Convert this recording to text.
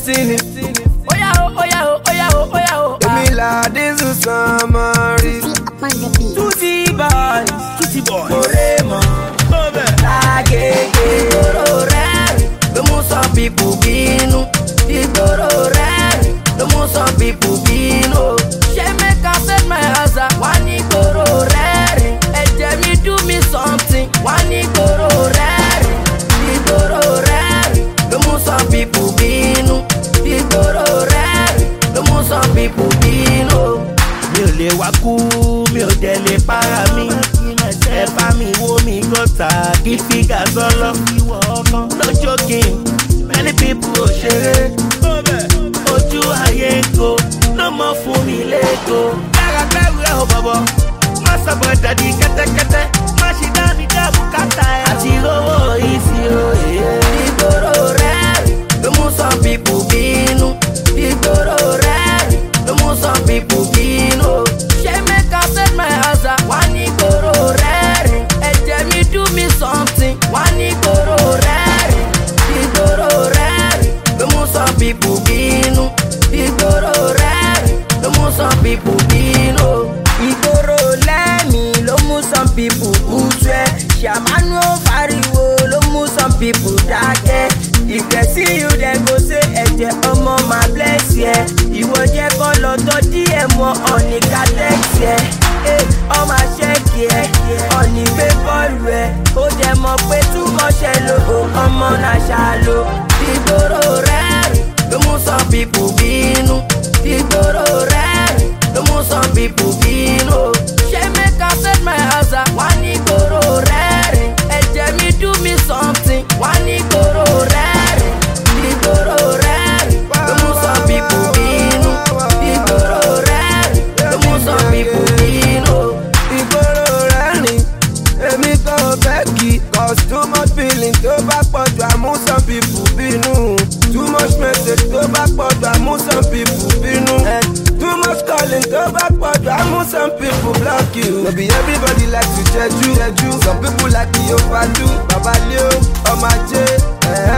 destiny. Oh yeah, oh yeah, oh yeah, oh yeah, oh. Emi la this is summary. Tutti boys, Moremo, Agege, Igoro rẹ́rìn, ló mú some people bínú. Igoro rẹ́rìn, ló mú some people bínú. Ṣé make I set my answer? Wá ní Igoro rẹ́rìn, ẹ̀jẹ̀ mi do me something. Wá ní Igoro rẹ́rìn, Igoro rẹ́rìn, ló mú some people bínú. Igoro rẹ́rìn, ló mú some people bínú. Mi ò lè wá kú, mi ò dẹ̀ lè para mi. Ẹ bá mi wo mi gọ́ta, kí fígà sọ́lọ́. No joking, many people ò ṣeré. Ojú ayé ń go, ló mọ fún mi lẹ́kọ̀ọ́. Yàrá bẹ̀rù ẹ̀ ò bọ̀bọ̀, má sọ̀bọ̀ dàdí kẹ́tẹ́kẹ́tẹ́. Má ṣe dá mi dá bùkátà ẹ̀. Àti owó ìsì òye. Ìgboro rẹ́rìn, ló mú some people bínú. Ìgboro rẹ́rìn, ló mú some people bínú. Ṣé make I set my answer? Wá ní ìgboro rẹ́rìn, ẹ̀jẹ̀ mi do me something. Wá ní ìgboro rẹ́rìn, ìgboro rẹ́rìn, ló mú some people bínú. Ìgboro rẹ́rìn, ló mú some people bínú. Ìgboro lẹ́mí ló mú some people kútu ẹ̀. Ṣàmánú fariwo ló mú some people dákẹ́. If they see you then go say ẹ̀jẹ̀ ọmọ máa bless yẹ. Ìwọ jẹ́ kọ́ lọ tọ́ díẹ̀ mọ́ ọ̀nì kátẹ́kì ẹ̀. Ọmọ àṣẹ́kì ẹ̀ ọ̀nì gbé bọ́ọ̀lù ẹ̀. Ó jẹ́ mọ̀ pé túmọ̀ ṣẹ lo ọmọ náà ṣàlò. Ìgboro rẹ́rìn, ló mú some people bínú. Ìgboro rẹ́rìn, ló mú some people bínú. Ṣé make I set my answer? Wá ní ìgboro rẹ́rìn, ẹ̀jẹ̀ mi do me something. Wá ní ìgboro rẹ́rìn, ìgboro rẹ́rìn, ló mú some people bínú. Ìgboro rẹ́rìn, ló mú some people bínú. Ìgboro rẹ́rìn, èmi kò fẹ́ kí. Cause too much feeling tó bá pọ̀ jù àmú some people bínú. Too much message tó bá pọ̀ jù àmú some people bínú. Too much calling tó bá pọ̀ jù àmú some people block you. No be everybody like to jẹ́jú. Some people like to overdo. Baba Leo, ọmọ ajé.